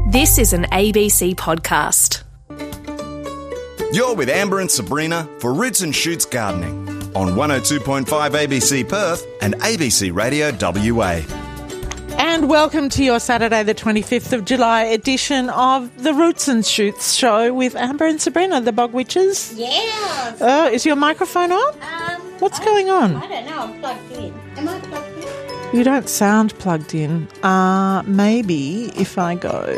This is an ABC podcast. You're with Amber and Sabrina for Roots and Shoots Gardening on 102.5 ABC Perth and ABC Radio WA. And welcome to your Saturday the 25th of July edition of the Roots and Shoots show with Amber and Sabrina, the Bog Witches. Yeah. Is your microphone on? What's going on? I don't know. I'm plugged in. Am I plugged in? You don't sound plugged in. Maybe if I go...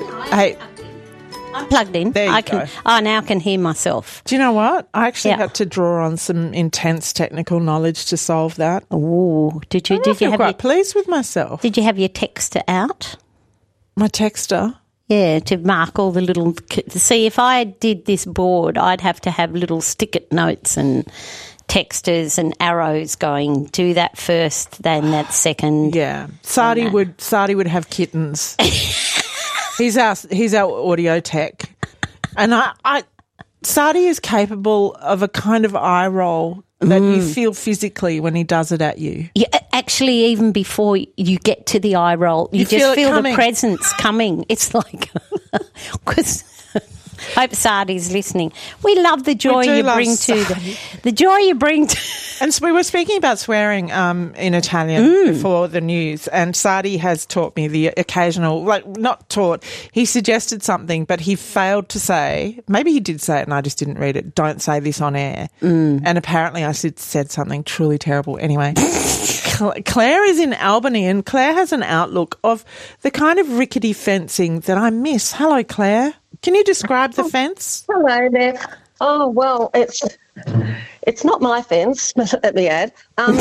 I'm plugged in. There you go. Now I can hear myself. Do you know what? I actually had to draw on some intense technical knowledge to solve that. Oh, did you? I Did feel you have? quite pleased with myself. Did you have your texter out? My texter? Yeah, to mark all the little. See, if I did this board, I'd have to have little stick-it notes and texters and arrows going. Do that first, then that second. Yeah, Sardi would have kittens. He's our audio tech, and Sardi is capable of a kind of eye roll that you feel physically when he does it at you. Yeah, actually, even before you get to the eye roll, you just feel the presence coming. It's like, because hope Sardi's listening. We love the joy you bring to the joy you bring to. And so we were speaking about swearing in Italian before the news, and Sardi has taught me the occasional, not taught, he suggested something, but he failed to say, maybe he did say it and I just didn't read it, don't say this on air. And apparently I said something truly terrible. Anyway, Claire is in Albany, and Claire has an outlook of the kind of rickety fencing that I miss. Hello, Claire. Can you describe the fence? Hello there. Oh, well, it's not my fence, let me add.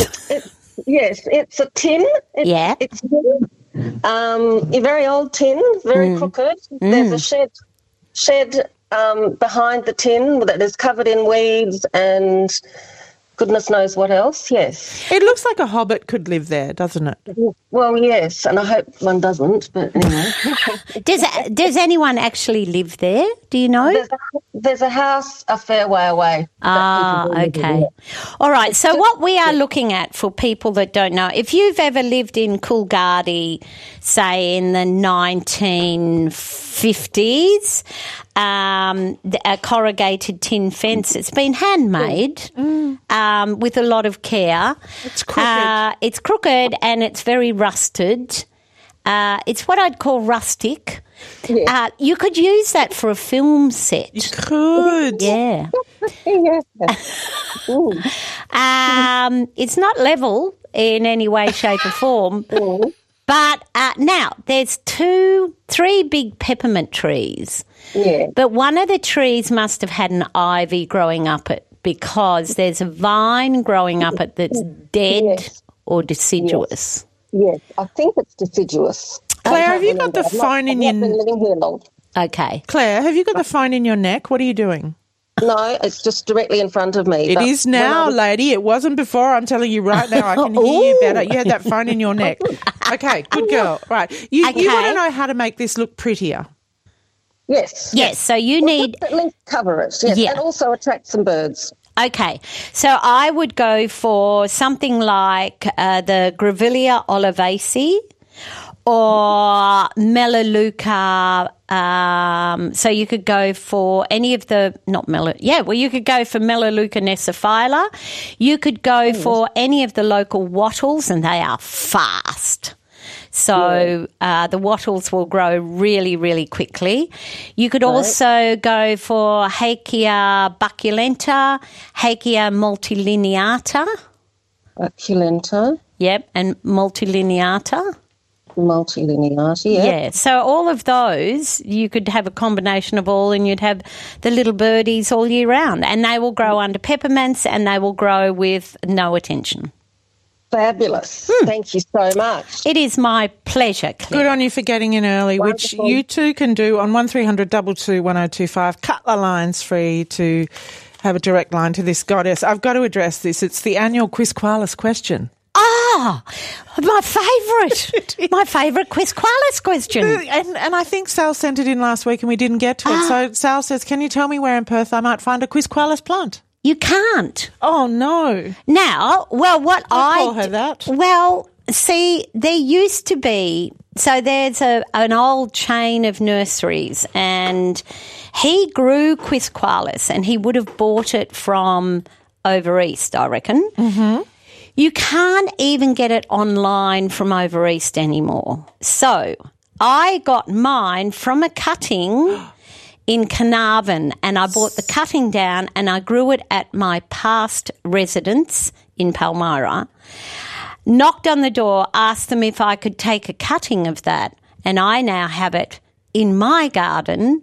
It's a tin. It's tin. A very old tin, very crooked. There's a shed behind the tin that is covered in weeds and goodness knows what else, yes. It looks like a hobbit could live there, doesn't it? Well, yes, and I hope one doesn't, but anyway. Does anyone actually live there? Do you know? There's a house a fair way away. Okay. All right, so what we are looking at for people that don't know, if you've ever lived in Coolgardie, say in the 1950s, a corrugated tin fence, it's been handmade with a lot of care. It's crooked. It's crooked and it's very rusted. It's what I'd call rustic. Yeah. You could use that for a film set. You could. Yeah. It's not level in any way, shape or form. But now there's 3 big peppermint trees. Yeah. But one of the trees must have had an ivy growing up it, because there's a vine growing up it that's dead or deciduous. Yes, I think it's deciduous. Claire, have you got the phone in your neck? I've been living here long. Okay. Claire, have you got the phone in your neck? What are you doing? No, it's just directly in front of me. It is now, lady. It wasn't before. I'm telling you right now. I can hear you better. You had that phone in your neck. Okay, good girl. Right. You want to know how to make this look prettier. Yes. Yes, so you need... At least cover it, yes, and also attract some birds. Okay, so I would go for something like the Grevillea olivacea or Melaleuca. So you could go for any of the, you could go for Melaleuca nessophylla. You could go for any of the local wattles, and they are fast. So the wattles will grow really, really quickly. You could also go for Hakea bucculenta, Hakea multilineata. Bucculenta. Yep, and multilineata. Multilineata, Yeah, so all of those, you could have a combination of all, and you'd have the little birdies all year round. And they will grow under peppermints, and they will grow with no attention. Fabulous. Thank you so much. It is my pleasure, Claire. Good on you for getting in early, which you too can do on 1300 22 1025. Cut the lines free to have a direct line to this goddess. I've got to address this. It's the annual Quizqualis question. Ah, my favourite Quizqualis question. And I think Sal sent it in last week and we didn't get to it. So Sal says, can you tell me where in Perth I might find a Quizqualis plant? You can't. Oh, no. Now, well, what I'll call her that. Well, see, there used to be So there's an old chain of nurseries, and he grew Quisqualis, and he would have bought it from over east, I reckon. Mm-hmm. You can't even get it online from over east anymore. So I got mine from a cutting in Carnarvon, and I bought the cutting down and I grew it at my past residence in Palmyra. Knocked on the door, asked them if I could take a cutting of that, and I now have it in my garden.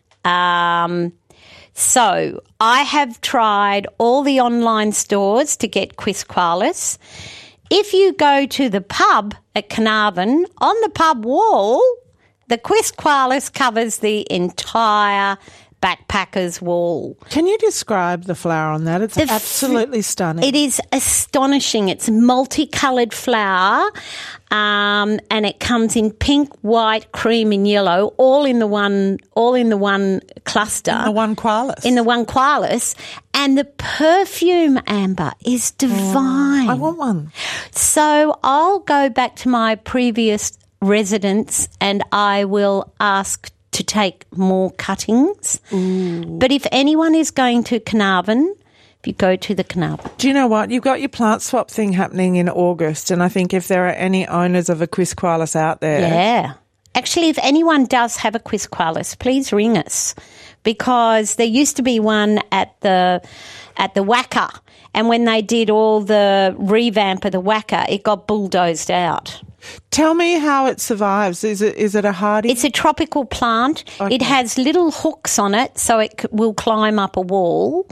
So I have tried all the online stores to get Quisqualis. If you go to the pub at Carnarvon, on the pub wall, the Quisqualis covers the entire backpacker's wall. Can you describe the flower on that? It's absolutely stunning. It is astonishing. It's multicoloured flower, and it comes in pink, white, cream, and yellow, all in the one cluster. In the one qualis. In the one qualis, and the perfume, Amber, is divine. I want one. So I'll go back to my previous residence, and I will ask to take more cuttings. Ooh. But if anyone is going to Carnarvon, if you go to the Carnarvon. Do you know what? You've got your plant swap thing happening in August, and I think if there are any owners of a Quisqualis out there. Yeah. Actually, if anyone does have a Quisqualis, please ring us, because there used to be one at the Wacker, and when they did all the revamp of the Wacker, it got bulldozed out. Tell me how it survives. Is it a hardy? It's a tropical plant. Okay. It has little hooks on it, so it will climb up a wall.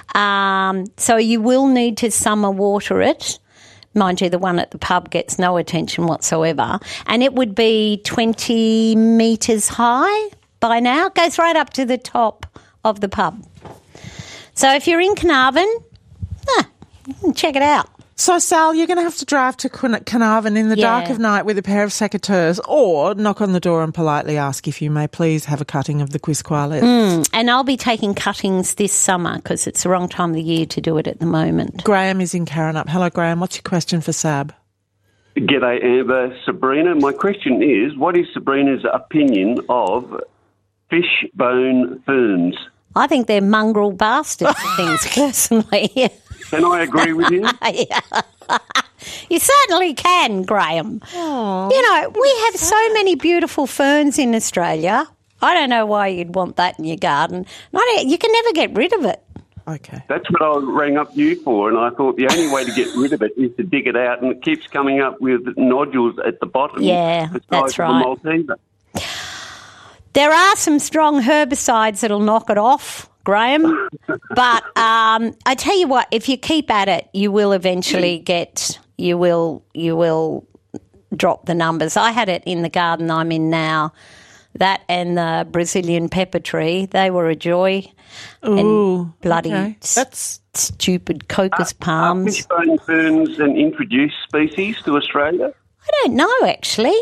So you will need to summer water it. Mind you, the one at the pub gets no attention whatsoever. And it would be 20 metres high by now. It goes right up to the top of the pub. So if you're in Carnarvon, you can check it out. So, Sal, you're going to have to drive to Carnarvon in the dark of night with a pair of secateurs, or knock on the door and politely ask if you may please have a cutting of the Quisqualis. And I'll be taking cuttings this summer because it's the wrong time of the year to do it at the moment. Graham is in Karrinyup. Hello, Graham. What's your question for Sab? G'day, Amber. Sabrina, my question is, what is Sabrina's opinion of fishbone ferns? I think they're mongrel bastards things, personally. Can I agree with you? Yeah. You certainly can, Graham. Aww. You know, we have so many beautiful ferns in Australia. I don't know why you'd want that in your garden. You can never get rid of it. Okay. That's what I rang up you for, and I thought the only way to get rid of it is to dig it out, and it keeps coming up with nodules at the bottom. Yeah, that's right. The Malteser. There are some strong herbicides that'll knock it off, Graham. But I tell you what, if you keep at it, you will eventually you will drop the numbers. I had it in the garden I'm in now. That and the Brazilian pepper tree, they were a joy. Ooh, and bloody that's stupid cocos palms. Are fishbone ferns an introduced species to Australia? I don't know, actually.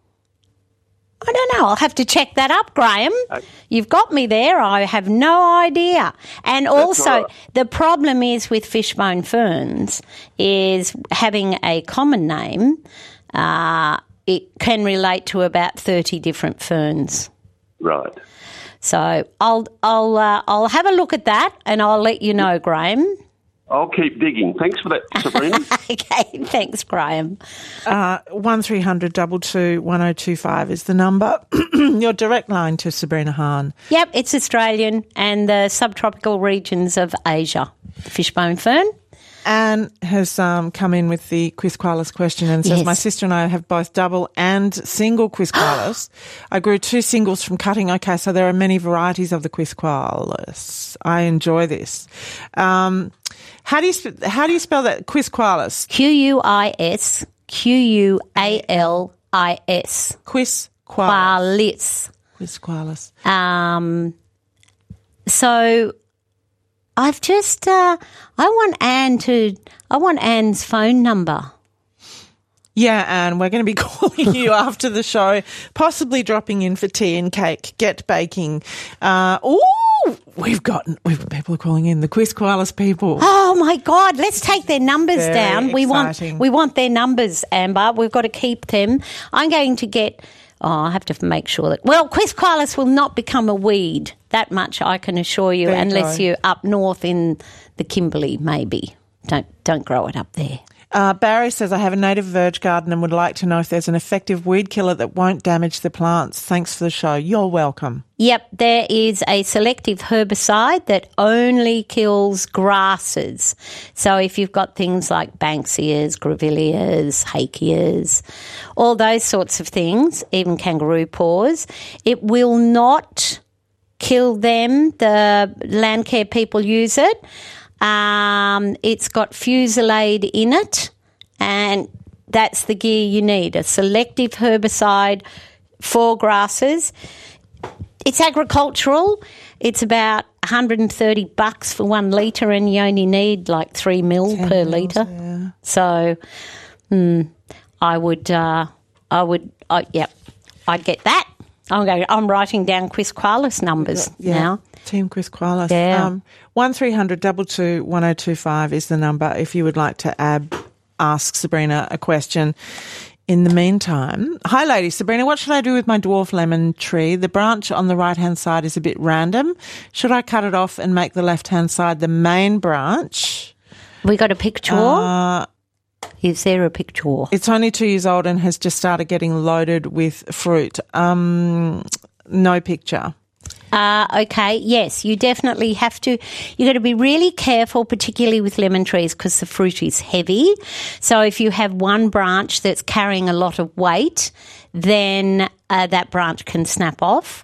I don't know. I'll have to check that up, Graham. You've got me there. I have no idea. And also, the problem is with fishbone ferns is having a common name. It can relate to about 30 different ferns. Right. So I'll have a look at that and I'll let you know, Graham. I'll keep digging. Thanks for that, Sabrina. Okay, thanks, Graham. 1300 22 1025 is the number. Your direct line to Sabrina Hahn. Yep, it's Australian and the subtropical regions of Asia. Fishbone fern. Anne has come in with the Quisqualis question and says, my sister and I have both double and single Quisqualis. I grew 2 singles from cutting. Okay, so there are many varieties of the Quisqualis. I enjoy this. How do you spell that? Quisqualis. Quisqualis. Quisqualis. So I've just I want Anne's phone number. Yeah, Anne, we're going to be calling you after the show, possibly dropping in for tea and cake, get baking. people are calling in, the Quiz Koalas people. Oh my God! Let's take their numbers Very down. exciting. We want their numbers, Amber. We've got to keep them. I'm going to get. Oh, I have to make sure that. Well, Quiz Koalas will not become a weed. That much I can assure you, There you unless go. you're up north in the Kimberley. Maybe don't grow it up there. Barry says, I have a native verge garden and would like to know if there's an effective weed killer that won't damage the plants. Thanks for the show. You're welcome. Yep, there is a selective herbicide that only kills grasses. So if you've got things like Banksias, Grevilleas, Hakeas, all those sorts of things, even kangaroo paws, it will not kill them. The land care people use it. It's got Fusilade in it, and that's the gear you need, a selective herbicide for grasses. It's agricultural. It's about $130 for 1 litre, and you only need like 3 mil per litre. Yeah. So I'd get that. I'm writing down Quiz Koalas numbers now. Team Quiz Koalas. Yeah. 1300 22 1025 is the number if you would like to ask Sabrina a question. In the meantime, hi lady, Sabrina, what should I do with my dwarf lemon tree? The branch on the right-hand side is a bit random. Should I cut it off and make the left-hand side the main branch? We got a picture? Is there a picture? It's only 2 years old and has just started getting loaded with fruit. No picture. Okay, yes, you definitely have to. You've got to be really careful, particularly with lemon trees, because the fruit is heavy. So if you have one branch that's carrying a lot of weight, then that branch can snap off.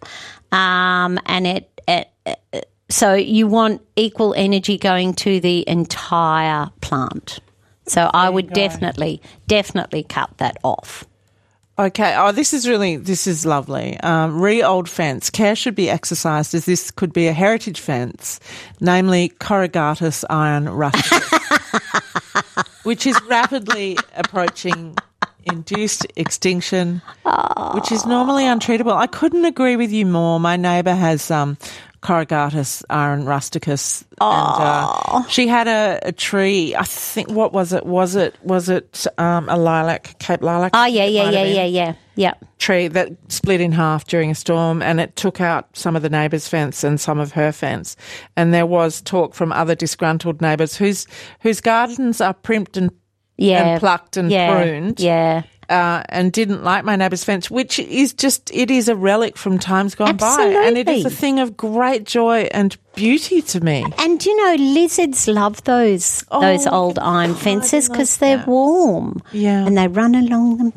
So you want equal energy going to the entire plant. So I would definitely cut that off. Okay. Oh, this is lovely. Old fence. Care should be exercised as this could be a heritage fence, namely Corrugatus iron rusticus, which is rapidly approaching induced extinction, which is normally untreatable. I couldn't agree with you more. My neighbour has Corrugatus iron rusticus, and she had a tree. I think, what was it? Was it a lilac, Cape lilac? Oh yeah. Tree that split in half during a storm, and it took out some of the neighbour's fence and some of her fence. And there was talk from other disgruntled neighbours whose gardens are primped and plucked and pruned. Yeah. And didn't like my neighbour's fence, which is it is a relic from times gone by. And it is a thing of great joy and beauty to me. And, lizards love those old iron fences because they're warm. Yeah. And they run along them.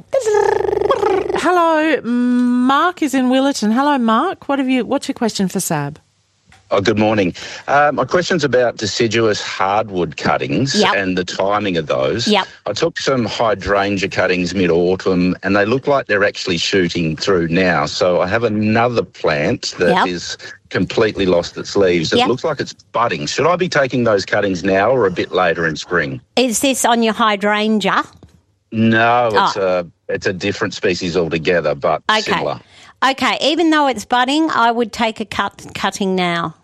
Hello, Mark is in Willerton. Hello, Mark. What's your question for Sab? Oh, good morning. My question's about deciduous hardwood cuttings and the timing of those. Yep. I took some hydrangea cuttings mid-autumn and they look like they're actually shooting through now. So I have another plant that is completely lost its leaves. It looks like it's budding. Should I be taking those cuttings now or a bit later in spring? Is this on your hydrangea? No, it's a different species altogether, but similar. Okay, even though it's budding, I would take a cutting now.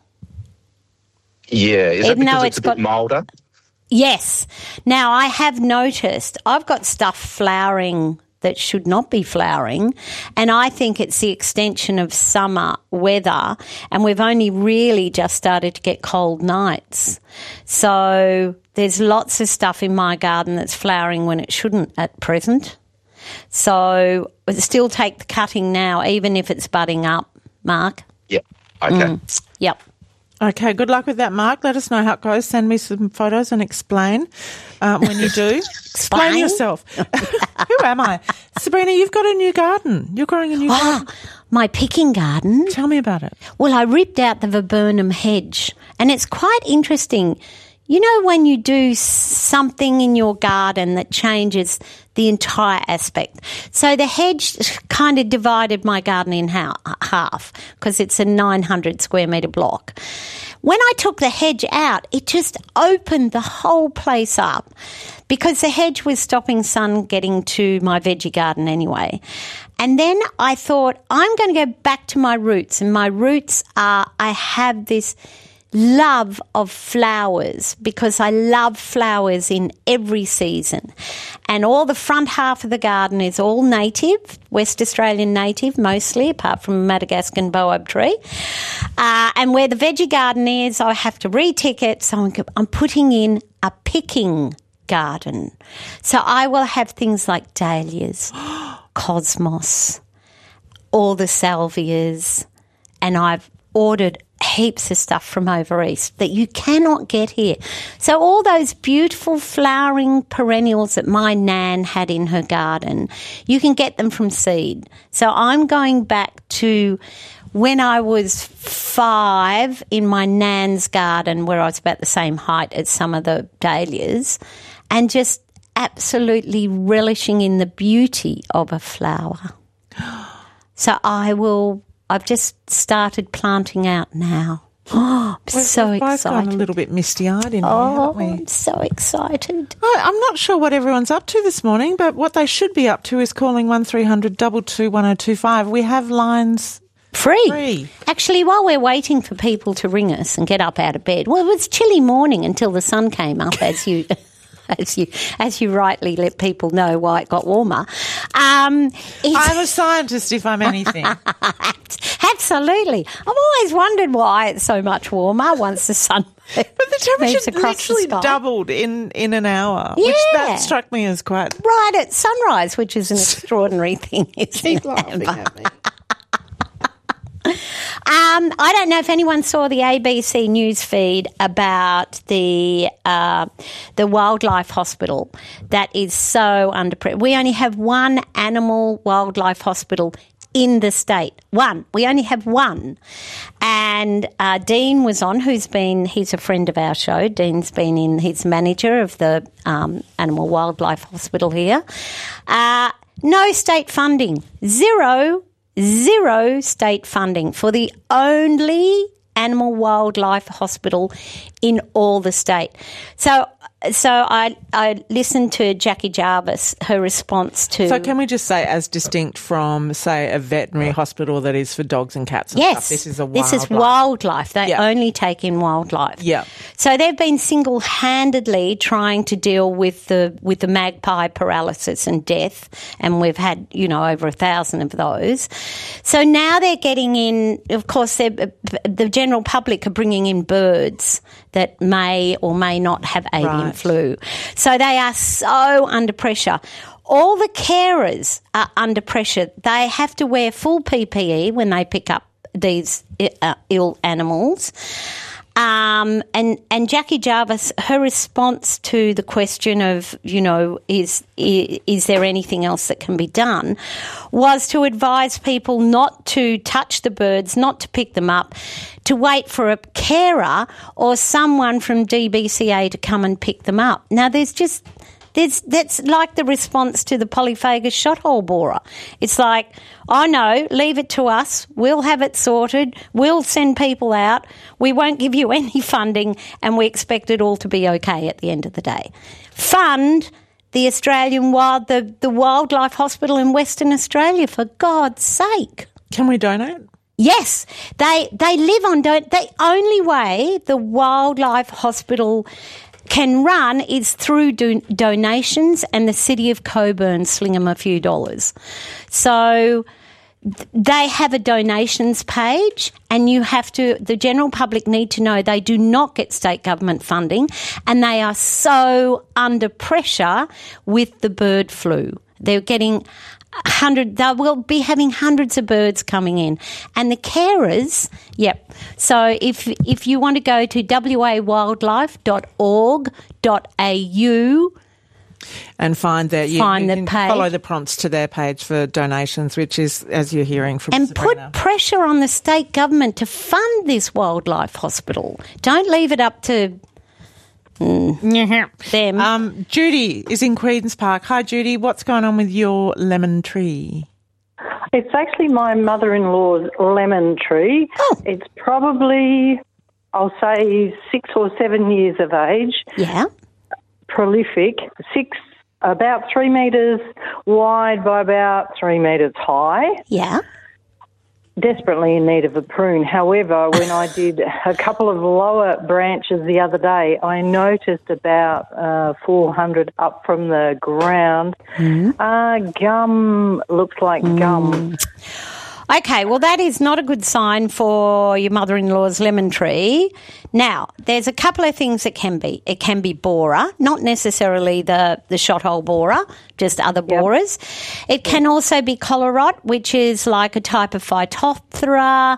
Yeah, is even that because though it's a bit milder? Yes. Now, I have noticed I've got stuff flowering that should not be flowering, and I think it's the extension of summer weather, and we've only really just started to get cold nights. So there's lots of stuff in my garden that's flowering when it shouldn't at present. So still take the cutting now, even if it's budding up, Mark. Yep. Okay. Yep. Okay, good luck with that, Mark. Let us know how it goes. Send me some photos and explain when you do. Explain yourself. Who am I? Sabrina, you've got a new garden. You're growing a new garden. My picking garden. Tell me about it. Well, I ripped out the viburnum hedge, and it's quite interesting. You know, when you do something in your garden that changes the entire aspect. So the hedge kind of divided my garden in half because it's a 900 square metre block. When I took the hedge out, it just opened the whole place up because the hedge was stopping sun getting to my veggie garden anyway. And then I thought, I'm going to go back to my roots. And my roots are, I have this love of flowers because I love flowers in every season. And all the front half of the garden is all native, West Australian native mostly, apart from a Madagascan baobab tree. And where the veggie garden is, I have to re-tick it. So I'm putting in a picking garden. So I will have things like dahlias, cosmos, all the salvias, and I've ordered heaps of stuff from over east that you cannot get here. So all those beautiful flowering perennials that my nan had in her garden, you can get them from seed. So I'm going back to when I was 5 in my nan's garden where I was about the same height as some of the dahlias and just absolutely relishing in the beauty of a flower. So I've just started planting out now. Oh, I'm so We've both excited. gone a little bit misty-eyed in here, haven't we? I'm so excited. I'm not sure what everyone's up to this morning, but what they should be up to is calling 1300 222 1025. We have lines free. Actually, while we're waiting for people to ring us and get up out of bed, well, it was chilly morning until the sun came up, as you as you rightly let people know why it got warmer. I'm a scientist, if I'm anything. Absolutely. I've always wondered why it's so much warmer once the sun But the temperature literally the sky. doubled in an hour, Yeah. which that struck me as quite... Right at sunrise, which is an extraordinary thing, isn't Keep it, laughing Amber? at me. I don't know if anyone saw the ABC news feed about the wildlife hospital that is so under pressure. We only have one animal wildlife hospital in the state. One. We only have one. And Dean was on, he's a friend of our show. Dean's been in, he's manager of the Animal Wildlife Hospital here. No state funding. Zero state funding for the only animal wildlife hospital in all the state. So I listened to Jackie Jarvis, her response to... So can we just say, as distinct from, say, a veterinary hospital that is for dogs and cats and stuff, this is a wildlife. This is wildlife. They only take in wildlife. Yeah. So they've been single-handedly trying to deal with the magpie paralysis and death, and we've had, over 1,000 of those. So now they're getting in, of course, the general public are bringing in birds that may or may not have avian flu. So they are so under pressure. All the carers are under pressure. They have to wear full PPE when they pick up these ill animals. And Jackie Jarvis, her response to the question of, is there anything else that can be done, was to advise people not to touch the birds, not to pick them up, to wait for a carer or someone from DBCA to come and pick them up. Now, that's like the response to the polyphagus shothole borer. It's like, oh no, leave it to us. We'll have it sorted. We'll send people out. We won't give you any funding, and we expect it all to be okay at the end of the day. Fund the Australian the Wildlife Hospital in Western Australia, for God's sake. Can we donate? Yes, they live on the only way the Wildlife Hospital can run is through donations, and the City of Coburn sling them a few dollars. So they have a donations page, and the general public need to know they do not get state government funding, and they are so under pressure with the bird flu. They're getting they will be having hundreds of birds coming in. And the carers, So if you want to go to wawildlife.org.au and find that you can page. Follow the prompts to their page for donations, which is, as you're hearing from and Sabrina. Put pressure on the state government to fund this wildlife hospital. Don't leave it up to them. Judy is in Queen's Park. Hi, Judy. What's going on with your lemon tree? It's actually my mother-in-law's lemon tree. Oh. It's probably I'll say he's 6 or 7 years of age. Yeah. Prolific, about 3 metres wide by about 3 metres high. Yeah. Desperately in need of a prune. However, when I did a couple of lower branches the other day, I noticed about 400 up from the ground. Gum, looks like gum. Okay, well, that is not a good sign for your mother-in-law's lemon tree. Now, there's a couple of things it can be. It can be borer, not necessarily the shot-hole borer, just other borers. It can also be collarot, which is like a type of Phytophthora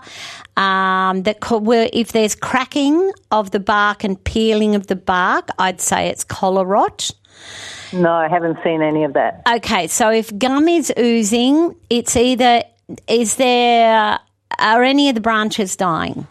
if there's cracking of the bark and peeling of the bark, I'd say it's collarot. No, I haven't seen any of that. Okay, so if gum is oozing, it's either... Are any of the branches dying?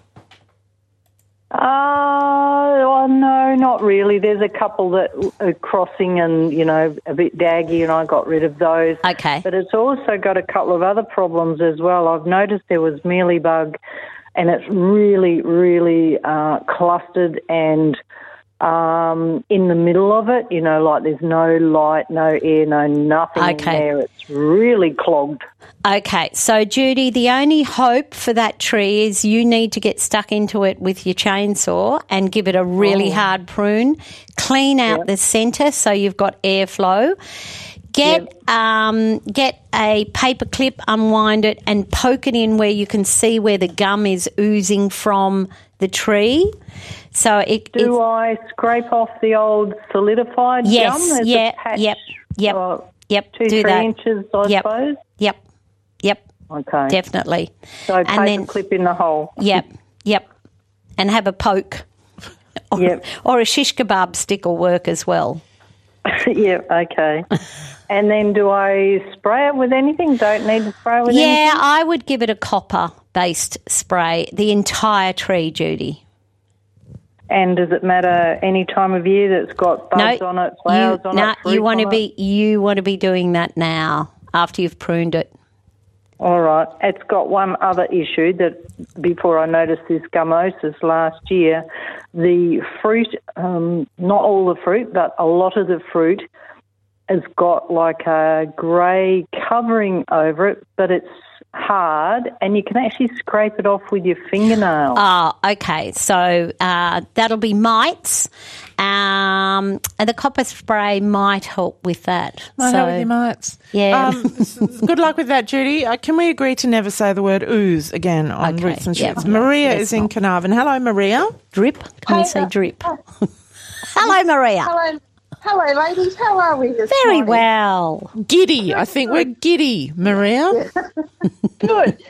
Oh, no, not really. There's a couple that are crossing and, a bit daggy, and I got rid of those. Okay. But it's also got a couple of other problems as well. I've noticed there was mealybug, and it's really, really clustered and in the middle of it, like there's no light, no air, no nothing in there. It's really clogged. Okay, so Judy, the only hope for that tree is you need to get stuck into it with your chainsaw and give it a really hard prune. Clean out the centre so you've got airflow. Get a paper clip, unwind it, and poke it in where you can see where the gum is oozing from the tree. So Do I scrape off the old solidified gum? There's a patch, Yep. 2-3 inches, I suppose. Yep. Okay. Definitely. So paper clip in the hole. Yep. And have a poke. Or a shish kebab stick will work as well. Okay. And then do I spray it with anything? Don't need to spray it with anything? Yeah, I would give it a copper-based spray, the entire tree, Judy. And does it matter any time of year that's got buds on it, flowers on it, fruit you want to be doing that now after you've pruned it. All right. It's got one other issue that before I noticed this gummosis last year, the fruit, not all the fruit, but a lot of the fruit has got like a grey covering over it, but it's hard and you can actually scrape it off with your fingernail. Oh, okay. So that'll be mites. And the copper spray might help with that. Might help with your mites. Yeah. Good luck with that, Judy. Can we agree to never say the word ooze again on Roots and Shoots? Maria is in Carnarvon. Hello, Maria. Drip. Can we say drip? Hello, Maria. Hello, ladies. How are we this Very morning? well. Giddy. I think we're giddy, Maria. Good.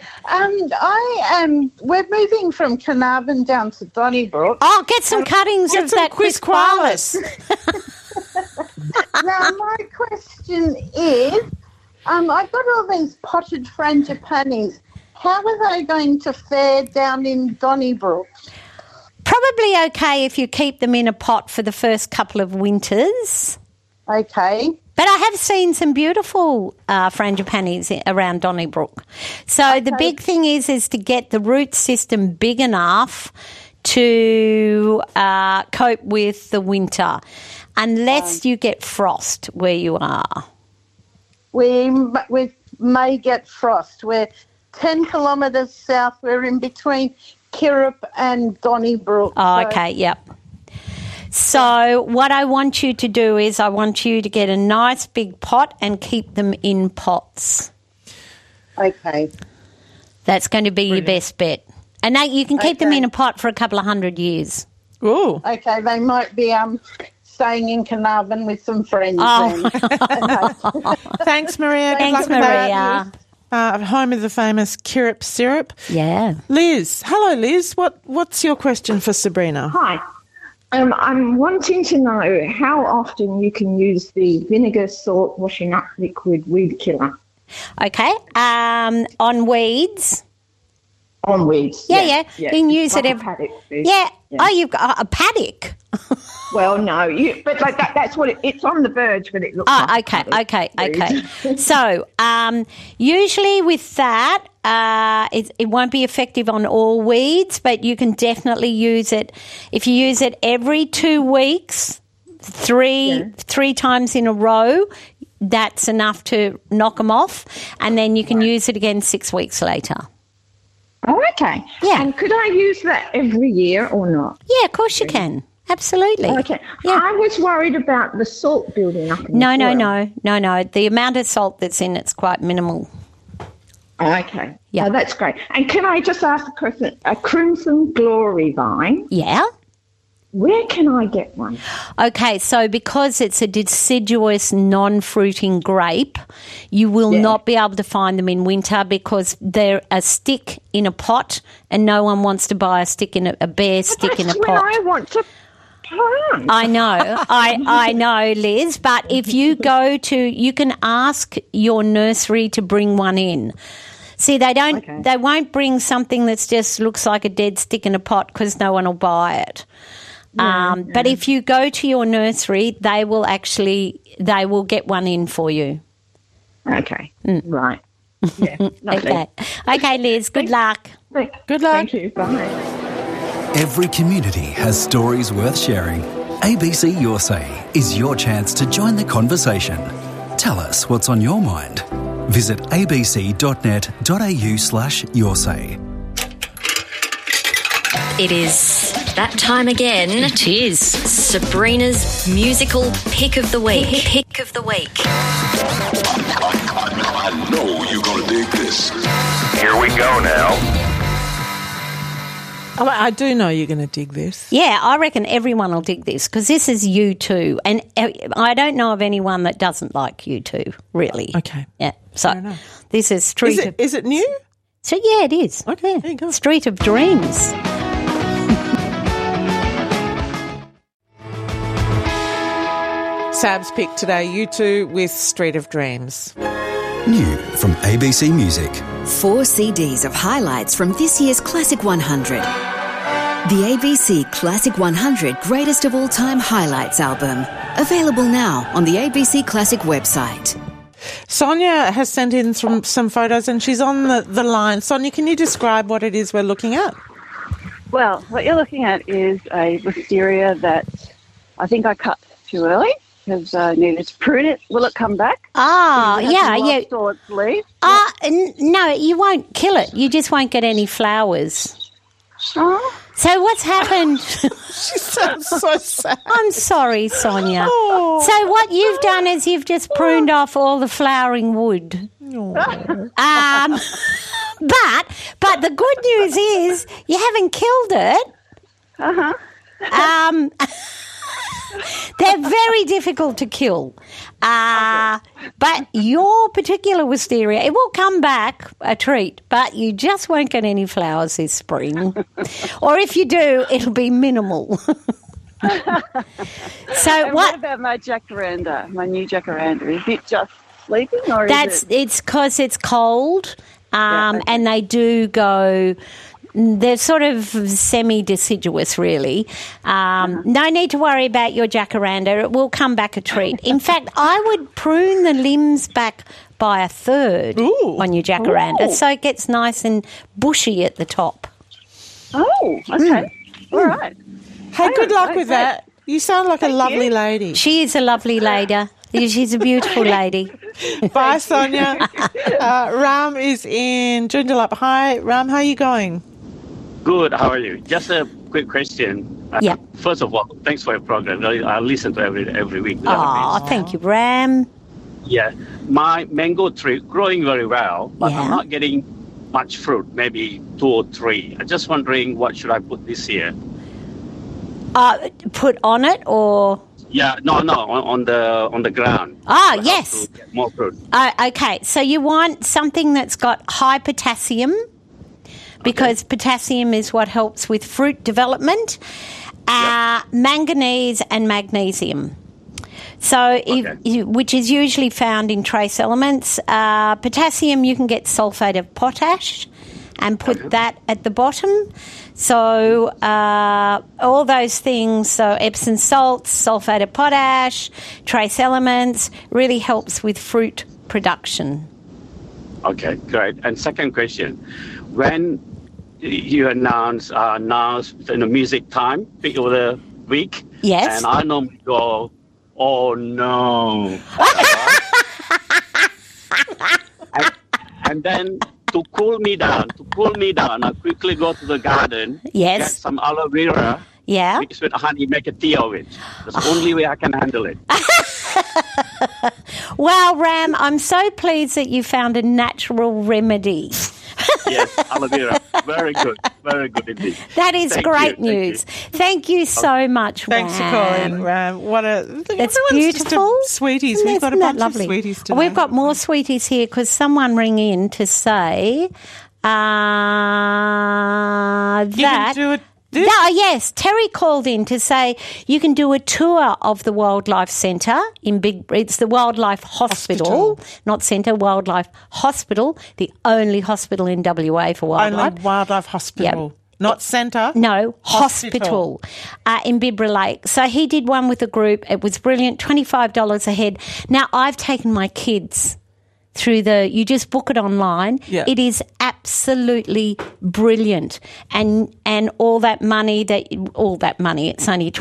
We're moving from Carnarvon down to Donnybrook. Oh, get some cuttings of that quisqualis. Now, my question is, I've got all these potted frangipanis. How are they going to fare down in Donnybrook? Probably okay if you keep them in a pot for the first couple of winters. Okay. But I have seen some beautiful frangipanis around Donnybrook. So the big thing is to get the root system big enough to cope with the winter, unless you get frost where you are. We may get frost. We're 10 kilometres south. We're in between Kirrup and Donnybrook. Oh, okay, yep. So what I want you to do is I want you to get a nice big pot and keep them in pots. Okay. That's going to be your best bet. And you can keep them in a pot for a couple of 100 years. Ooh. Okay, they might be staying in Carnarvon with some friends then. Thanks, Maria. Thanks, Maria. Home of the famous Kirrup syrup. Yeah. Liz. Hello, Liz. What's your question for Sabrina? Hi. I'm wanting to know how often you can use the vinegar, salt, washing up liquid weed killer. Okay. On weeds? On weeds. Yeah. You can use it every... paddock. Yeah. Oh, you've got a paddock. Well, no, but like that's what it's on the verge, but it looks like okay. So, usually with that, it won't be effective on all weeds, but you can definitely use it. If you use it every 2 weeks, three times in a row, that's enough to knock them off, and then you can use it again 6 weeks later. Oh, okay. Yeah. And could I use that every year or not? Yeah, of course you can. Absolutely. Okay. Yeah. I was worried about the salt building up in No. The amount of salt that's in it's quite minimal. Okay. Yeah. Oh, that's great. And can I just ask a question? A Crimson Glory vine. Yeah. Where can I get one? Okay, so because it's a deciduous, non-fruiting grape, you will not be able to find them in winter because they're a stick in a pot, and no one wants to buy a stick in a bare stick in a pot. That's when I want to plant. I know, I know, Liz. But if you go to, you can ask your nursery to bring one in. See, they don't. Okay. They won't bring something that just looks like a dead stick in a pot because no one will buy it. But if you go to your nursery, they will get one in for you. Okay. Right. Yeah. Okay, Liz, good luck. Good luck. Thank you. Bye. Every community has stories worth sharing. ABC Your Say is your chance to join the conversation. Tell us what's on your mind. Visit abc.net.au/yoursay. It is that time again. It is Sabrina's musical pick of the week. Pick of the week. I know you're going to dig this. Here we go now. Oh, I do know you're going to dig this. Yeah, I reckon everyone will dig this because this is U2, and I don't know of anyone that doesn't like U2, really. Okay. Yeah. So this is Street. Is it new? So yeah, it is. Okay, there you go. Street of Dreams. Sab's pick today, U2 with Street of Dreams. New from ABC Music. 4 CDs of highlights from this year's Classic 100. The ABC Classic 100 Greatest of All Time Highlights album. Available now on the ABC Classic website. Sonia has sent in some photos and she's on the line. Sonia, can you describe what it is we're looking at? Well, what you're looking at is a wisteria that I think I cut too early because I needed to prune it. Will it come back? Ah, yeah. Or its leaves? No, you won't kill it. You just won't get any flowers. Oh. So what's happened? She sounds so sad. I'm sorry, Sonia. Oh. So what you've done is you've just pruned off all the flowering wood. Oh. But the good news is you haven't killed it. Uh-huh. They're very difficult to kill. But your particular wisteria, it will come back a treat, but you just won't get any flowers this spring. Or if you do, it'll be minimal. So what about my jacaranda, my new jacaranda? Is it just sleeping or it's because it's cold, and they do go... They're sort of semi-deciduous, really. No need to worry about your jacaranda. It will come back a treat. In fact, I would prune the limbs back by a third on your jacaranda so it gets nice and bushy at the top. Oh, okay. All right. Hey, good luck with that. You sound like a lovely lady. She is a lovely lady. She's a beautiful lady. Bye, Sonia. Ram is in Joondalup. Hi, Ram. How are you going? Good. How are you? Just a quick question. First of all, thanks for your program. I listen to every week. Oh, thank you, Ram. Yeah. My mango tree growing very well, but I'm not getting much fruit, maybe 2 or 3. I'm just wondering what should I put this year? Put on it or... Yeah, no, on the ground. Oh, yes. To get more fruit. Okay, so you want something that's got high potassium because potassium is what helps with fruit development, manganese and magnesium. So, which is usually found in trace elements. Potassium, you can get sulfate of potash and put that at the bottom. So all those things, so Epsom salts, sulfate of potash, trace elements, really helps with fruit production. Okay, great. And second question, when you announce music time, pick of the week. Yes. And I normally go, oh no. and then to cool me down, I quickly go to the garden, yes, get some aloe vera, mix with honey, make a tea of it. That's the only way I can handle it. Well, Ram, I'm so pleased that you found a natural remedy. Yes, aloe vera. Very good indeed. That is great news. Thank you so much, Ram. Thanks for calling, Ram. That's beautiful. Sweeties. We've got a bunch of sweeties today. We've got more sweeties here because someone rang in to say that... yes, Terry called in to say you can do a tour of the Wildlife Centre it's the Wildlife Hospital, not Centre, Wildlife Hospital, the only hospital in WA for wildlife. Only Wildlife Hospital. Yep. Not centre? No, hospital in Bibra Lake. So he did one with a group. It was brilliant, $25 a head. Now, I've taken my kids through you just book it online. Yeah. It is absolutely brilliant. And all that money, it's only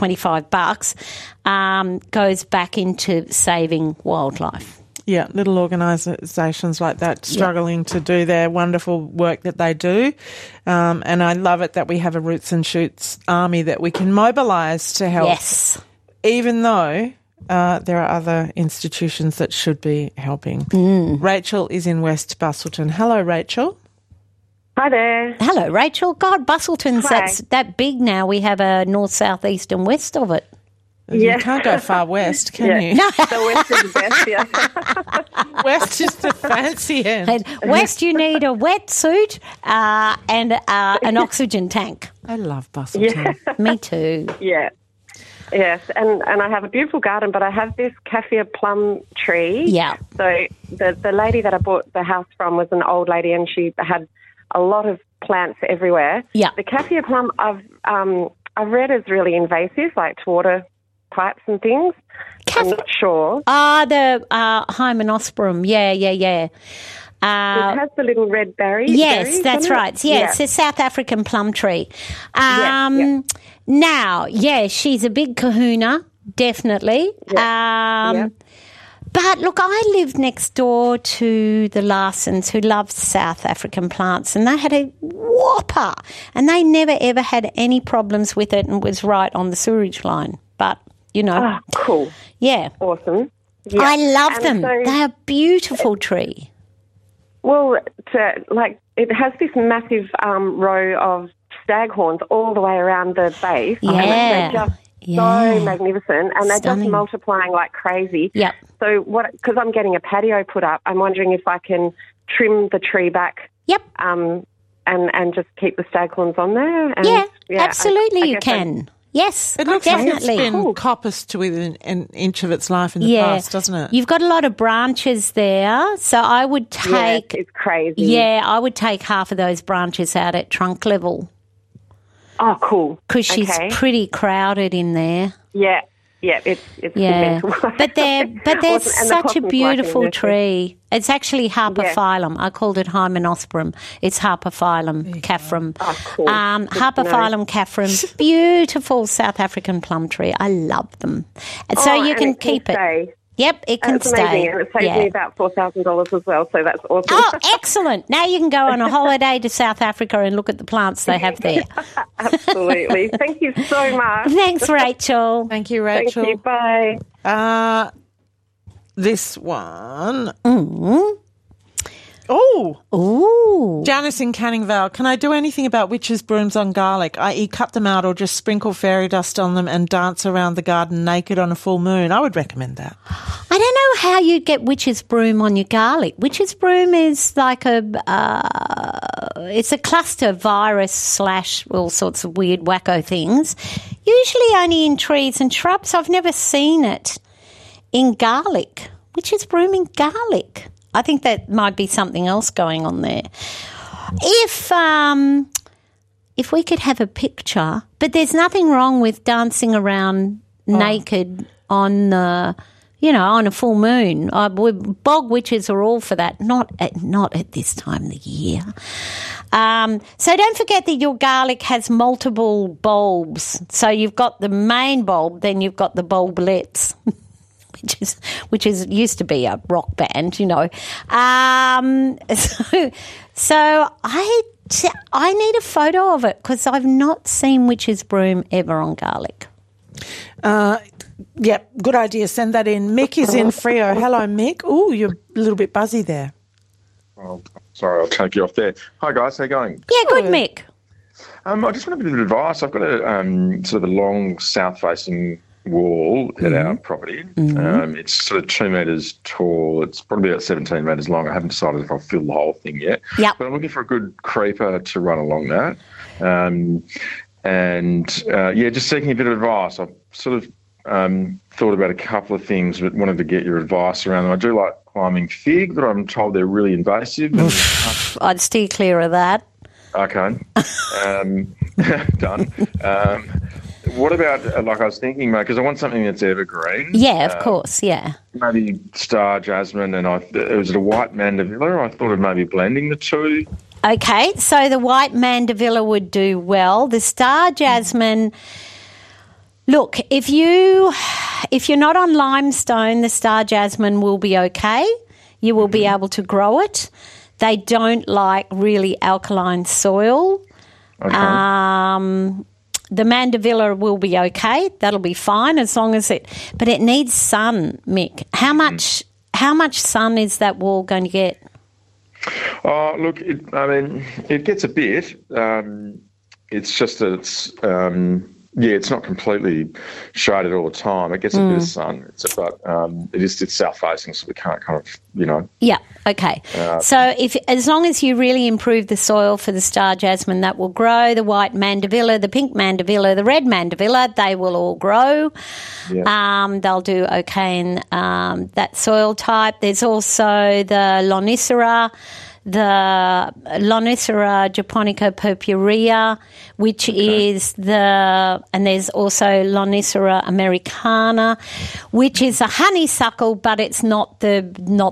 $25, goes back into saving wildlife. Yeah, little organisations like that struggling to do their wonderful work that they do. And I love it that we have a Roots and Shoots army that we can mobilise to help. Yes. Even though there are other institutions that should be helping. Rachel is in West Busselton. Hello, Rachel. Hi there. Hello, Rachel. God, Busselton's that big now. We have a north, south, east and west of it. You can't go far west, can you? No. The west is the best, West is the fancy end. West, you need a wetsuit and an oxygen tank. I love Busselton. Yeah. Me too. Yeah. Yes, and I have a beautiful garden, but I have this kaffir plum tree. Yeah. So the lady that I bought the house from was an old lady, and she had a lot of plants everywhere. Yeah. The kaffir plum I've read is really invasive, like to water pipes and things. I'm not sure. The Hymenosperm. Yeah. It has the little red berries. Yes, that's right. Yeah, it's a South African plum tree. Now, she's a big kahuna, definitely. But look, I lived next door to the Larsons who loved South African plants, and they had a whopper, and they never ever had any problems with it, and was right on the sewerage line. But Oh, cool. Yeah. Awesome. Yeah. I love them. They're a beautiful tree. Well, it has this massive row of staghorns all the way around the base. Yeah. And they're just so magnificent, and they're just multiplying like crazy. Yep. So because I'm getting a patio put up, I'm wondering if I can trim the tree back. Yep. And just keep the staghorns on there. And, absolutely, you can. Yes, it looks definitely. like it's been coppiced to within an inch of its life in the past, doesn't it? You've got a lot of branches there, so I would take... it's crazy. Yeah, I would take half of those branches out at trunk level. Oh, cool. Because she's pretty crowded in there. Yeah, it's but they're such a beautiful tree. It's actually Harpophyllum. I called it Hymenosperm. It's Harpophyllum Caffrum. Oh, cool. Harpophyllum Caffrum, beautiful South African plum tree. I love them. And so you can keep it. Yep, it can stay. Amazing. And it saves me about $4,000 as well, so that's awesome. Oh, excellent. Now you can go on a holiday to South Africa and look at the plants they have there. Absolutely. Thank you so much. Thanks, Rachel. Thank you, Rachel. Thank you. Bye. This one. Oh. Janice in Canning Vale. Can I do anything about witches' brooms on garlic, i.e. cut them out or just sprinkle fairy dust on them and dance around the garden naked on a full moon? I would recommend that. I don't know how you get witch's broom on your garlic. Witch's broom is like it's a cluster virus / all sorts of weird wacko things. Usually only in trees and shrubs. I've never seen it in garlic. Witch's broom in garlic. I think that might be something else going on there. If we could have a picture, but there's nothing wrong with dancing around naked on the, on a full moon. Bog witches are all for that. Not at this time of the year. So don't forget that your garlic has multiple bulbs. So you've got the main bulb, then you've got the bulblets, which is used to be a rock band, you know. So I need a photo of it because I've not seen witch's broom ever on garlic. Yep, good idea. Send that in. Mick is in Freo. Hello, Mick. Oh, you're a little bit buzzy there. Oh, sorry, I'll take you off there. Hi, guys. How you going? Yeah, good, Mick. I just want a bit of advice. I've got a sort of a long south-facing wall at our property. It's sort of 2 metres tall. It's probably about 17 metres long. I haven't decided if I'll fill the whole thing yet. Yep. But I'm looking for a good creeper to run along that. Just seeking a bit of advice. I've sort of thought about a couple of things, but wanted to get your advice around them. I do like climbing fig, but I'm told they're really invasive. I'd steer clear of that. Okay. Done. What about, like I was thinking, mate, because I want something that's evergreen. Yeah, of course, yeah. Maybe star jasmine and was it a white mandevilla? I thought of maybe blending the two. Okay, so the white mandevilla would do well. The star jasmine... Look, if you're not on limestone, the star jasmine will be okay. You will be able to grow it. They don't like really alkaline soil. Okay. The mandevilla will be okay. That'll be fine as long as but it needs sun, Mick. How much sun is that wall going to get? Oh, look, it gets a bit. It's just that it's not completely shaded all the time. It gets a bit of sun. It's south-facing, so we can't kind of, you know. Yeah, okay. So as long as you really improve the soil for the star jasmine, that will grow. The white mandevilla, the pink mandevilla, the red mandevilla, they will all grow. Yeah. They'll do okay in that soil type. There's also the Lonicera, japonica purpurea, which is and there's also Lonicera americana, which is a honeysuckle, but it's not the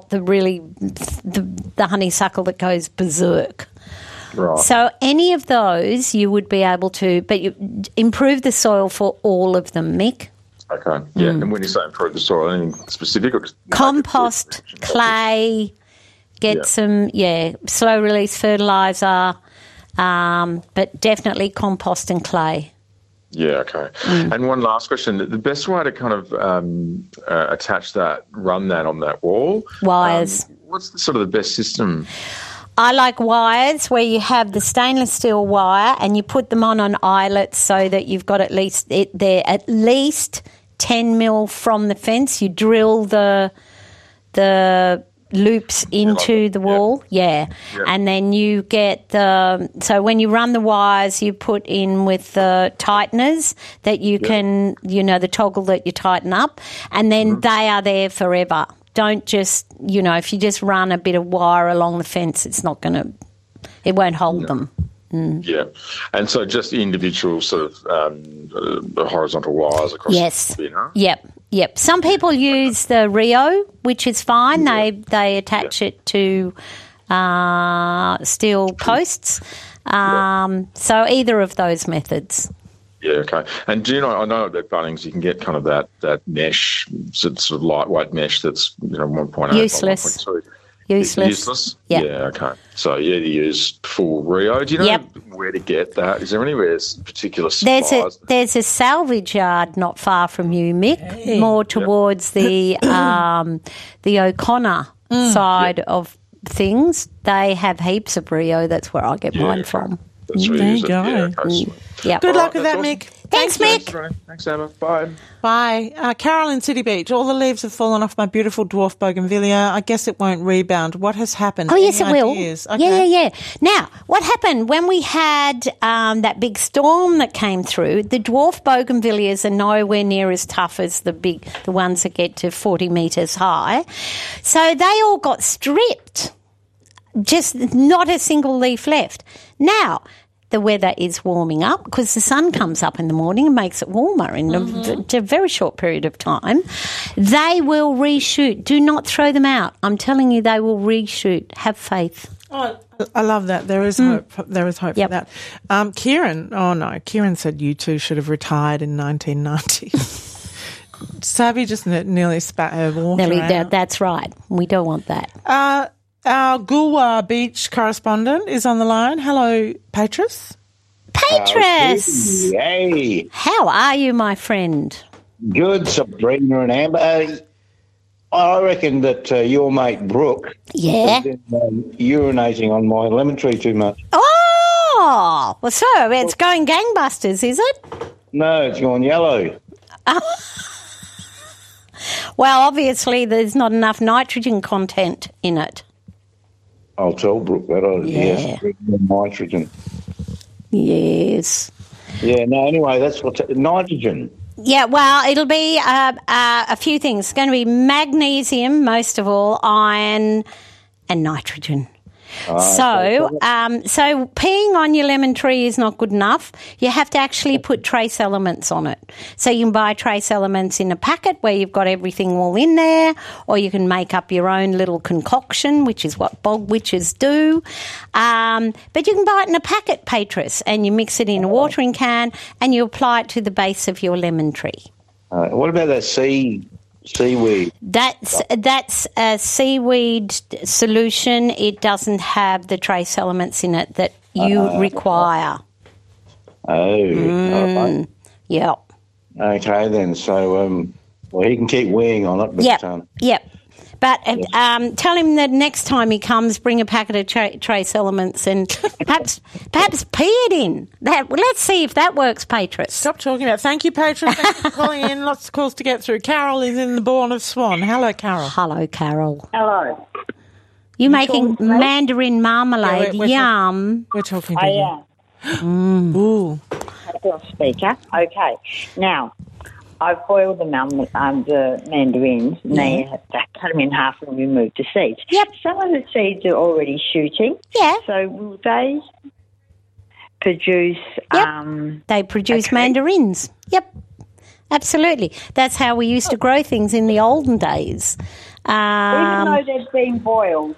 honeysuckle that goes berserk. Right. So any of those you would be able to, but you improve the soil for all of them, Mick. Okay, yeah. And when you say improve the soil, anything specific? Or compost, clay. Get some, slow release fertiliser, but definitely compost and clay. Yeah, okay. And one last question. The best way to kind of run that on that wall? Wires. What's the best system? I like wires where you have the stainless steel wire and you put them on eyelets so that you've got at least 10 mil from the fence. You drill the loops into the wall, and then you get so when you run the wires, you put in with the tighteners that you can, the toggle that you tighten up, and then they are there forever. Don't just, if you just run a bit of wire along the fence, it won't hold them. Yeah, and so just individual sort of horizontal wires across. Yes. Yep. Some people use the Rio, which is fine. They attach it to steel posts. So either of those methods. Yeah, okay. And do you know, I know at Bunnings you can get kind of that mesh, sort of lightweight mesh that's 1.8 useless. by 1.2. Useless. Yeah, okay. So you use full Rio. Do you know where to get that? Is there anywhere particular supplies? There's a salvage yard not far from you, Mick, more towards the O'Connor side of things. They have heaps of Rio. That's where I get mine from. That's where there you go. Good luck with that, Mick. Thanks, Mick. Thanks, Emma. Bye. Bye. Carol in City Beach. All the leaves have fallen off my beautiful dwarf bougainvillea. I guess it won't rebound. What has happened? Oh, yes, it will. Okay. Yeah. Now, what happened when we had that big storm that came through? The dwarf bougainvilleas are nowhere near as tough as the ones that get to 40 metres high. So they all got stripped. Just not a single leaf left. Now, the weather is warming up because the sun comes up in the morning and makes it warmer in a very short period of time. They will reshoot. Do not throw them out. I'm telling you, they will reshoot. Have faith. Oh, I love that. There is hope. There is hope for that. Kieran. Oh no, Kieran said you two should have retired in 1990. Savvy just nearly spat her water out. That's right. We don't want that. Our Goolwa Beach correspondent is on the line. Hello, Patris. Patris! Hey. How are you, my friend? Good, Sabrina and Amber. I reckon that your mate Brooke has been urinating on my lemon tree too much. Oh! Well, so it's going gangbusters, is it? No, it's gone yellow. Well, obviously there's not enough nitrogen content in it. I'll tell Brooke that. Yes, nitrogen. Yes. Yeah, no, anyway, that's what... nitrogen. Yeah, well, it'll be a few things. It's going to be magnesium, most of all, iron and nitrogen. So peeing on your lemon tree is not good enough. You have to actually put trace elements on it. So you can buy trace elements in a packet where you've got everything all in there, or you can make up your own little concoction, which is what bog witches do. But you can buy it in a packet, Patris, and you mix it in a watering can and you apply it to the base of your lemon tree. What about that seaweed? That's a seaweed solution. It doesn't have the trace elements in it that you require. Oh, yeah. Okay, then. So, well, he can keep weighing on it. But, Yep. But tell him that next time he comes, bring a packet of trace elements and perhaps pee it in. Let's see if that works, Patris. Stop talking about. Thank you, Patris. Thanks for calling in. Lots of calls to get through. Carol is in the Bourne of Swan. Hello, Carol. Hello, Carol. Hello. You making mandarin marmalade? Yum. We're talking to I you. am. Ooh. Speaker. Okay. Now, I've boiled the mandarins, and they have to cut them in half and remove the seeds. Yep. Some of the seeds are already shooting. Yeah. So will they produce... they produce mandarins. Yep. Absolutely. That's how we used to grow things in the olden days. Even though they've been boiled.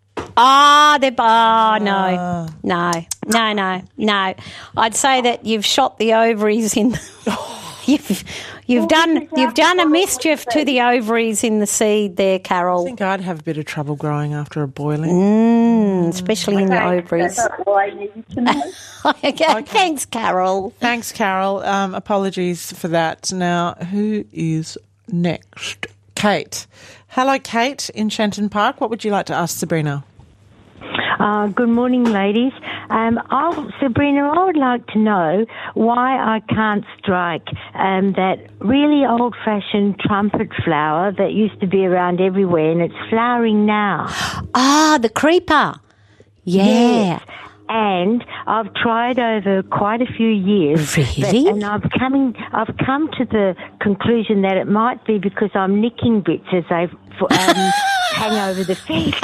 No. I'd say that you've shot the ovaries in... You've done a mischief to the ovaries in the seed there, Carol. I think I'd have a bit of trouble growing after a boiling. Especially in the ovaries. That's all I needed to know. Okay. Thanks, Carol. Thanks, Carol. Apologies for that. Now, who is next? Kate. Hello, Kate in Shenton Park. What would you like to ask Sabrina? Good morning, ladies. Sabrina, I would like to know why I can't strike that really old-fashioned trumpet flower that used to be around everywhere, and it's flowering now. The creeper. Yeah. Yes. And I've tried over quite a few years. Really? And I've come to the conclusion that it might be because I'm nicking bits as they hang over the fence.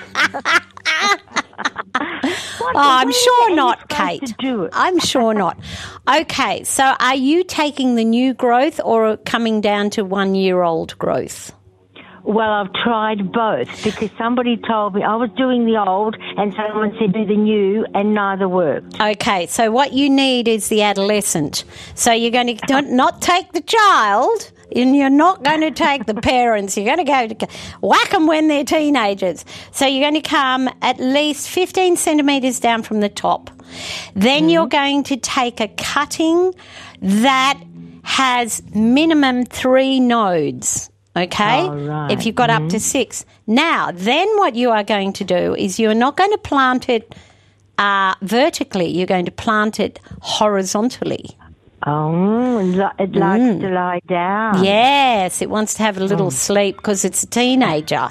I'm sure not, Kate. I'm sure not. Okay, so are you taking the new growth or coming down to 1-year-old growth? Well, I've tried both because somebody told me I was doing the old and someone said do the new and neither worked. Okay, so what you need is the adolescent. So you're going to not take the child and you're not going to take the parents. You're going to go to whack them when they're teenagers. So you're going to come at least 15 centimetres down from the top. Then you're going to take a cutting that has minimum 3 nodes. Okay? Oh, right. If you've got up to 6. Now, then what you are going to do is you're not going to plant it vertically. You're going to plant it horizontally. Oh, it likes to lie down. Yes, it wants to have a little sleep because it's a teenager.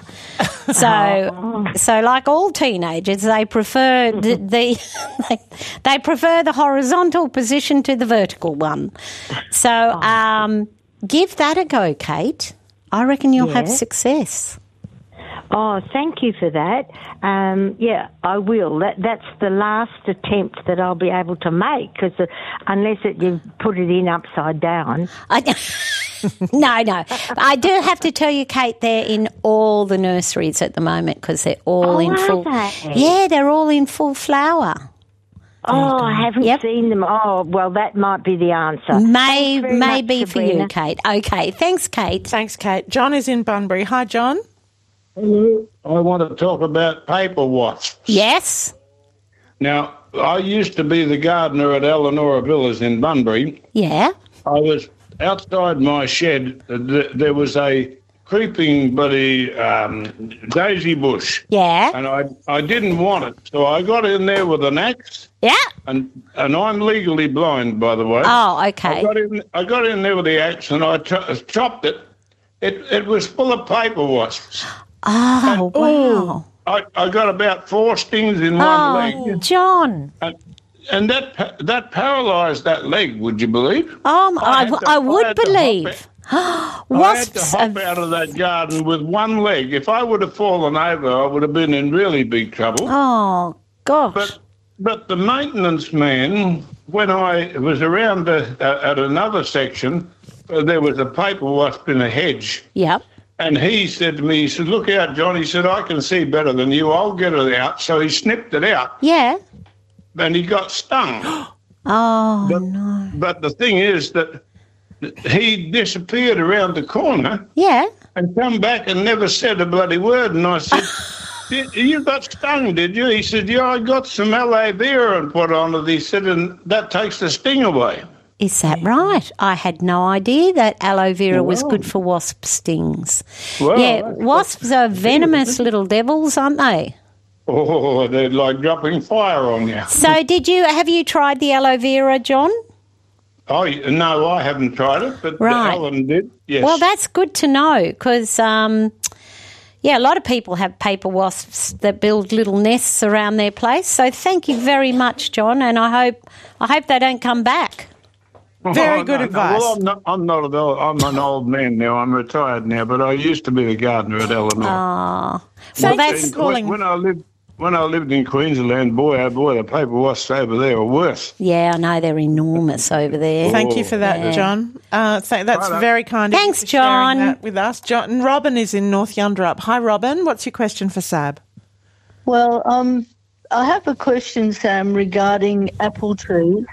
So like all teenagers, they prefer they prefer the horizontal position to the vertical one. So give that a go, Kate. I reckon you'll have success. Oh, thank you for that. Yeah, I will. That's the last attempt that I'll be able to make because unless you put it in upside down. No. I do have to tell you, Kate, they're in all the nurseries at the moment because they're all in full. Yeah, they're all in full flower. Oh, I haven't seen them. Oh, well, that might be the answer. Maybe for you, Kate. Okay, thanks, Kate. Thanks, Kate. John is in Bunbury. Hi, John. Hello. I want to talk about paper wasps. Yes. Now, I used to be the gardener at Eleanor Villas in Bunbury. Yeah. I was outside my shed. There was a creeping bloody daisy bush. Yeah. And I didn't want it, so I got in there with an axe. Yeah. And I'm legally blind, by the way. Oh, okay. I got in there with the axe and I chopped it. It was full of paper wasps. Oh, wow. I got about 4 stings in one leg. Oh, John. And that paralysed that leg, would you believe? I would believe. I had to hop out of that garden with one leg. If I would have fallen over, I would have been in really big trouble. Oh, gosh. But the maintenance man, when I was around at another section, there was a paper wasp in a hedge. Yep. And he said to me, he said, "Look out, John." He said, "I can see better than you. I'll get it out." So he snipped it out. Yeah. And he got stung. No. But the thing is that he disappeared around the corner. Yeah. And come back and never said a bloody word. And I said, "You got stung, did you?" He said, "Yeah, I got some aloe vera and put on it." He said, "And that takes the sting away." Is that right? I had no idea that aloe vera was good for wasp stings. Well, wasps are venomous little devils, aren't they? Oh, they're like dropping fire on you. So have you tried the aloe vera, John? Oh, no, I haven't tried it, but Alan did, yes. Well, that's good to know because, a lot of people have paper wasps that build little nests around their place. So thank you very much, John, and I hope they don't come back. Very good advice. Well, I'm not an old. I'm an old man now. I'm retired now, but I used to be the gardener at Eleanor. Oh, so that's calling. When I lived in Queensland, boy, oh boy, the paper wasps over there are worse. Yeah, I know they're enormous over there. Thank you for that, John. That's very kind of you. Thanks, for John. sharing that with us. John. Robin is in North Yunderup. Hi, Robin. What's your question for Sab? Well, I have a question, Sam, regarding apple trees.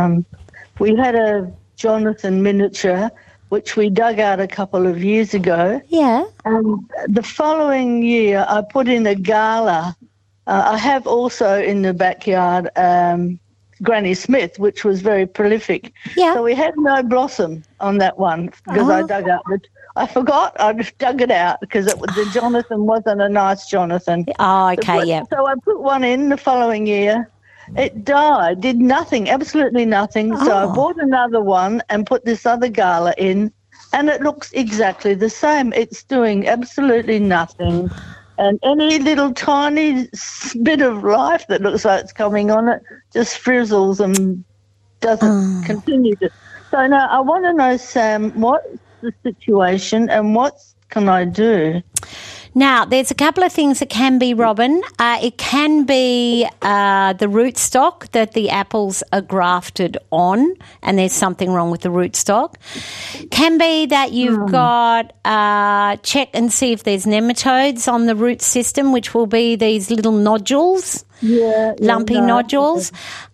We had a Jonathan miniature, which we dug out a couple of years ago. Yeah. And the following year, I put in a gala. I have also in the backyard Granny Smith, which was very prolific. Yeah. So we had no blossom on that one because I dug out I forgot. I just dug it out because the Jonathan wasn't a nice Jonathan. Oh, okay, yeah. So I put one in the following year. It died, did nothing, absolutely nothing. So I bought another one and put this other gala in, and it looks exactly the same. It's doing absolutely nothing. And any little tiny bit of life that looks like it's coming on it just frizzles and doesn't continue to. So now I want to know, Sam, what's the situation and what can I do? Now, there's a couple of things that can be, Robin. It can be the rootstock that the apples are grafted on, and there's something wrong with the rootstock. Can be that you've got, check and see if there's nematodes on the root system, which will be these little nodules. Lumpy nodules.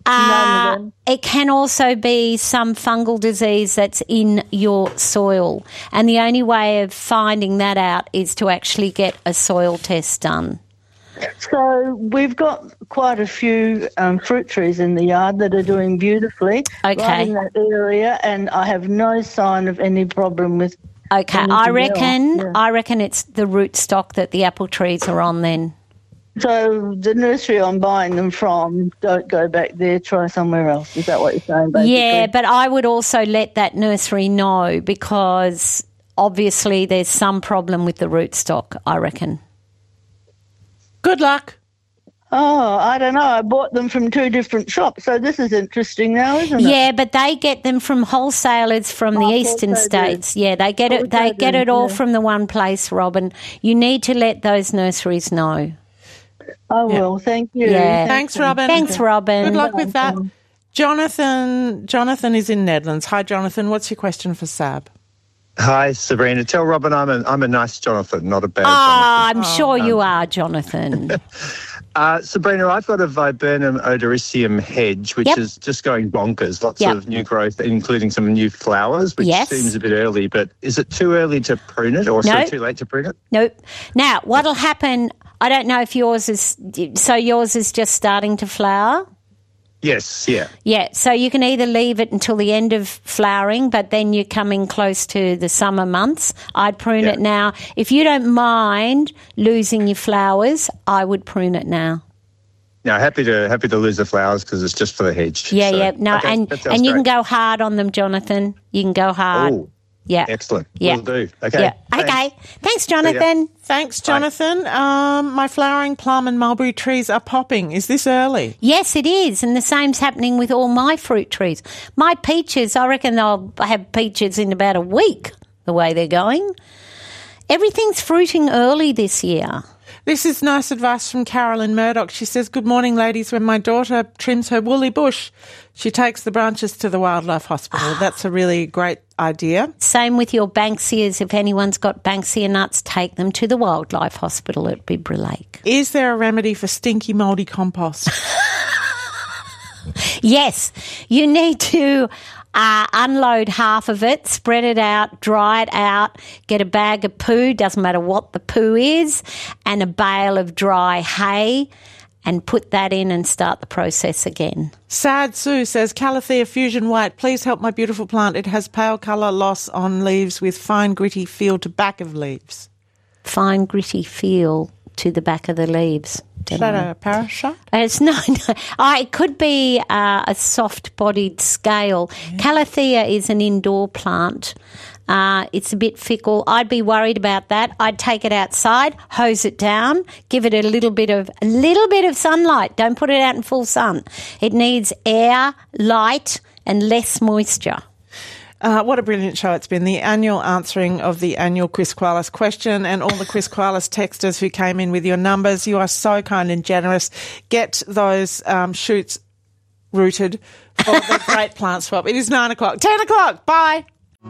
It can also be some fungal disease that's in your soil. And the only way of finding that out is to actually get a soil test done. So we've got quite a few fruit trees in the yard that are doing beautifully right in that area, and I have no sign of any problem with I reckon it's the rootstock that the apple trees are on then. So the nursery I'm buying them from, don't go back there, try somewhere else. Is that what you're saying, basically? Yeah, but I would also let that nursery know because obviously there's some problem with the rootstock, I reckon. Good luck. Oh, I don't know. I bought them from 2 different shops, so this is interesting now, isn't it? Yeah, but they get them from wholesalers from the eastern states. Yeah, they get it. They get it all from the one place, Robin. You need to let those nurseries know. I will. Thank you. Yeah. Thanks, Robin. Thanks, Robin. Good luck with that. Jonathan is in Nedlands. Hi, Jonathan. What's your question for Sab? Hi, Sabrina. Tell Robin I'm a nice Jonathan, not a bad Jonathan. I'm sure you are, Jonathan. Sabrina, I've got a Viburnum odoricium hedge, which is just going bonkers. Lots of new growth, including some new flowers, which seems a bit early. But is it too early to prune it or too late to prune it? Nope. Now, what'll happen, I don't know if yours is just starting to flower? Yes, yeah. Yeah, so you can either leave it until the end of flowering, but then you're coming close to the summer months. I'd prune it now. If you don't mind losing your flowers, I would prune it now. No, happy to lose the flowers because it's just for the hedge. Yeah, so, yeah. No, and you can go hard on them, Jonathan. You can go hard. Oh, yeah. Excellent. Yeah. Will do. Okay. Yeah. Okay. Thanks, Jonathan. Thanks, Jonathan. My flowering plum and mulberry trees are popping. Is this early? Yes, it is. And the same's happening with all my fruit trees. My peaches, I reckon they'll have peaches in about a week, the way they're going. Everything's fruiting early this year. This is nice advice from Carolyn Murdoch. She says, good morning, ladies. When my daughter trims her woolly bush, she takes the branches to the wildlife hospital. That's a really great idea. Same with your Banksias. If anyone's got Banksia nuts, take them to the wildlife hospital at Bibra Lake. Is there a remedy for stinky, mouldy compost? Yes. You need to unload half of it, spread it out, dry it out, get a bag of poo, doesn't matter what the poo is, and a bale of dry hay, and put that in and start the process again. Sad Sue says, Calathea Fusion White, please help my beautiful plant. It has pale colour loss on leaves with fine gritty feel to back of leaves. Fine gritty feel to the back of the leaves. Is that a parasite? It's no. It could be a soft-bodied scale. Calathea is an indoor plant. It's a bit fickle. I'd be worried about that. I'd take it outside, hose it down, give it a little bit of sunlight. Don't put it out in full sun. It needs air, light, and less moisture. What a brilliant show it's been. The annual answering of the annual Chris Qualis question and all the Chris Qualis texters who came in with your numbers. You are so kind and generous. Get those shoots rooted for the great plant swap. It is 9 o'clock. 10 o'clock. Bye.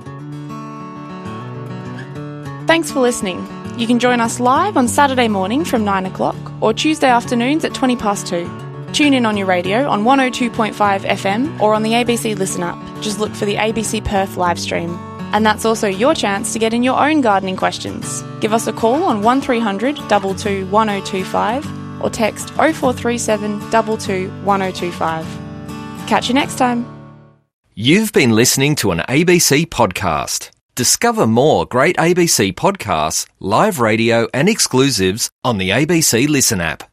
Thanks for listening. You can join us live on Saturday morning from 9 o'clock or Tuesday afternoons at 20 past 2. Tune in on your radio on 102.5 FM or on the ABC Listen app. Just look for the ABC Perth live stream. And that's also your chance to get in your own gardening questions. Give us a call on 1300 22 1025 or text 0437 22 1025. Catch you next time. You've been listening to an ABC podcast. Discover more great ABC podcasts, live radio and exclusives on the ABC Listen app.